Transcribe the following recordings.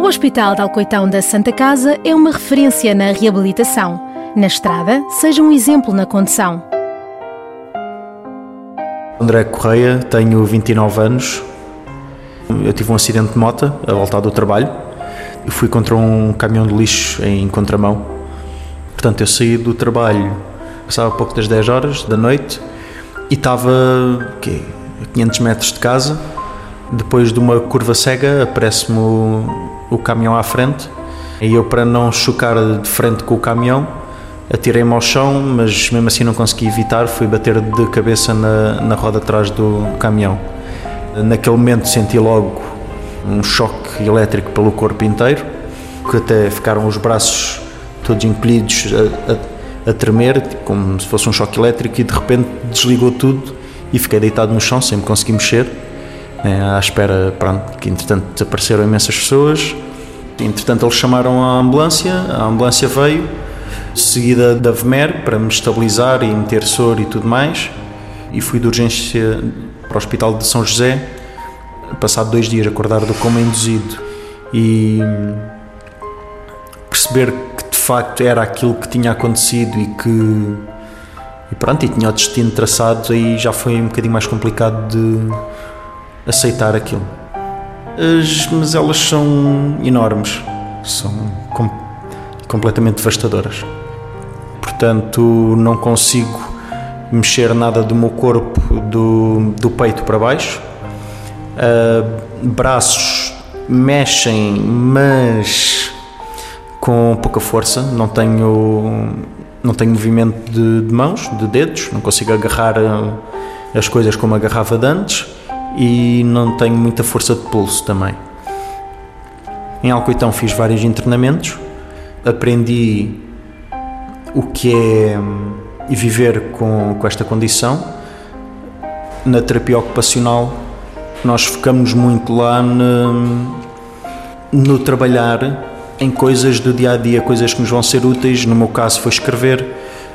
O Hospital de Alcoitão da Santa Casa é uma referência na reabilitação. Na estrada, seja um exemplo na condução. André Correia, tenho 29 anos. Eu tive um acidente de moto a voltar do trabalho e fui contra um caminhão de lixo em contramão. Portanto, eu saí do trabalho, passava pouco das 10 horas da noite e estava a 500 metros de casa. Depois de uma curva cega, aparece-me o caminhão à frente e eu, para não chocar de frente com o caminhão, atirei-me ao chão, mas mesmo assim não consegui evitar, fui bater de cabeça na roda atrás do caminhão. Naquele momento senti logo um choque elétrico pelo corpo inteiro, que até ficaram os braços todos encolhidos a tremer, como se fosse um choque elétrico, e de repente desligou tudo e fiquei deitado no chão sem me conseguir mexer, à espera, que entretanto desapareceram imensas pessoas. Entretanto eles chamaram a ambulância veio, seguida da VMER, para me estabilizar e meter soro e tudo mais, e fui de urgência para o Hospital de São José. Passado 2 dias acordar do coma induzido e perceber que de facto era aquilo que tinha acontecido e tinha o destino traçado, aí já foi um bocadinho mais complicado de aceitar aquilo. As mazelas são enormes, são completamente devastadoras. Portanto, não consigo mexer nada do meu corpo do peito para baixo. Braços mexem, mas com pouca força. Não tenho movimento de mãos, de dedos, não consigo agarrar as coisas como agarrava de antes, e não tenho muita força de pulso também. Em Alcoitão fiz vários internamentos, aprendi o que é viver com esta condição. Na terapia ocupacional nós focamos muito lá no trabalhar em coisas do dia-a-dia, coisas que nos vão ser úteis. No meu caso foi escrever.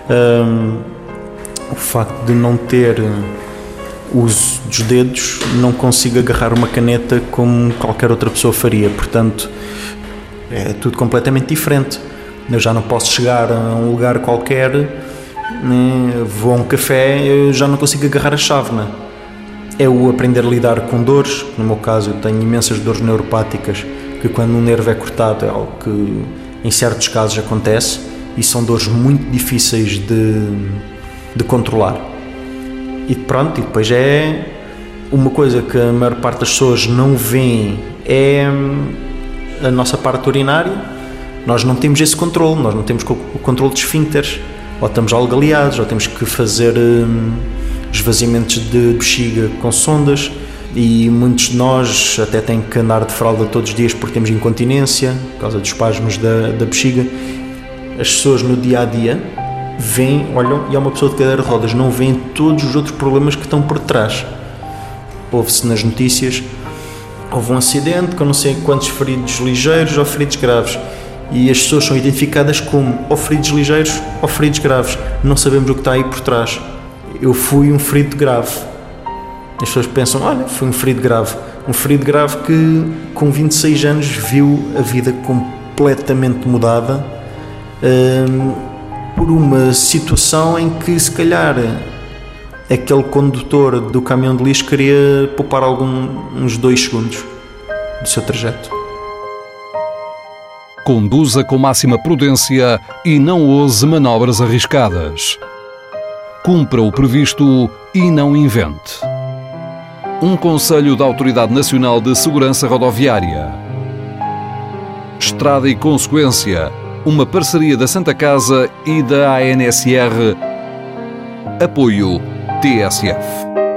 O facto de não ter uso dos dedos, não consigo agarrar uma caneta como qualquer outra pessoa faria, portanto é tudo completamente diferente. Eu já não posso chegar a um lugar qualquer, vou a um café, eu já não consigo agarrar a chávena. É o aprender a lidar com dores. No meu caso eu tenho imensas dores neuropáticas, que quando um nervo é cortado é algo que em certos casos acontece, e são dores muito difíceis de controlar. E depois é uma coisa que a maior parte das pessoas não vê, é a nossa parte urinária. Nós não temos esse controle, nós não temos o controle de esfíncteres, ou estamos algaleados, ou temos que fazer esvaziamentos de bexiga com sondas, e muitos de nós até têm que andar de fralda todos os dias porque temos incontinência, por causa dos espasmos da bexiga. As pessoas no dia-a-dia vêm, olham, e é uma pessoa de cadeira de rodas, não veem todos os outros problemas que estão por trás. Ouve-se nas notícias, houve um acidente com não sei quantos feridos ligeiros ou feridos graves, e as pessoas são identificadas como ou feridos ligeiros ou feridos graves. Não sabemos o que está aí por trás. Eu fui um ferido grave. As pessoas pensam, olha, fui um ferido grave que com 26 anos viu a vida completamente mudada, por uma situação em que se calhar aquele condutor do caminhão de lixo queria poupar uns 2 segundos do seu trajeto. Conduza com máxima prudência e não ouse manobras arriscadas. Cumpra o previsto e não invente. Um conselho da Autoridade Nacional de Segurança Rodoviária. Estrada e Consequência, uma parceria da Santa Casa e da ANSR. Apoio TSF.